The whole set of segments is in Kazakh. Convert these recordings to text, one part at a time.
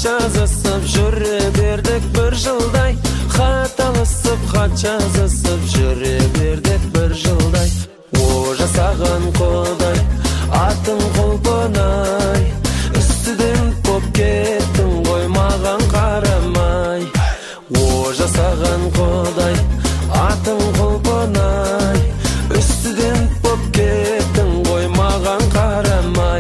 жазысып жүре бердік бір жылдай, хат алысып хат жазысып жүре бердік бір жылдай. О жасаған Құдай, атың құлпынай, үстіден боп кеттің ғой маған қарамай. О жасаған Құдай, атың құлпынай, үстіден боп кеттің ғой маған қарамай.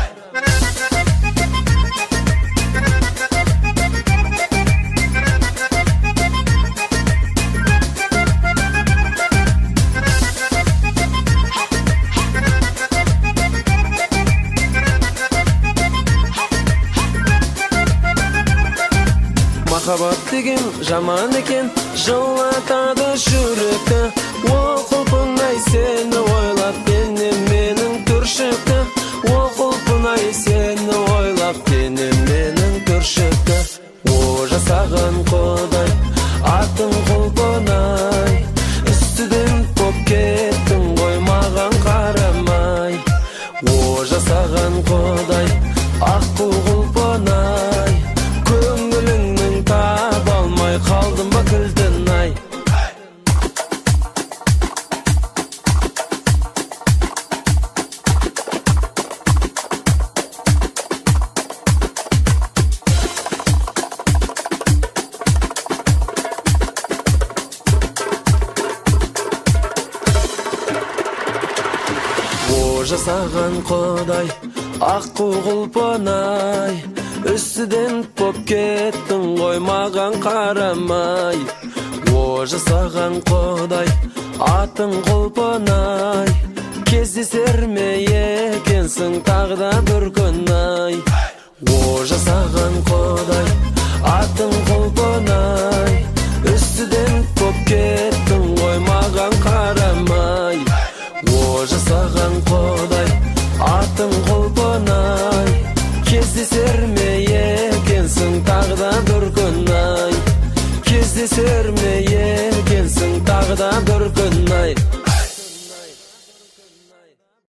Махаббат деген жаман екен, жылатады жүректі. Ол құлпынай сені ойлап, денем менің түршікті. Ол құлпынай сені ойлап, денем менің түршікті. О жасаған Құдай, атың құлпынай, үстіден боп кеттің ғой маған қарамай. О жасаған Құдай, аққу құлпынай, көңіліңнің таба алмай қалдым ба кілтін ай. О жасаған Құдай, аққу құлпынай, үстіден боп кеттің ғой маған қарамай. О жасаған Құдай, атың құлпынай, кездесер ме екенсің тағда бір күн ай. О жасаған Құдай, атың құлпынай, үстіден боп кеттің ғой маған қарамай. О жасаған Құдай, атың құлпынай, кездесер ме екенсің тағда бір күн ай. Кездесер ме екенсің тағда бір күн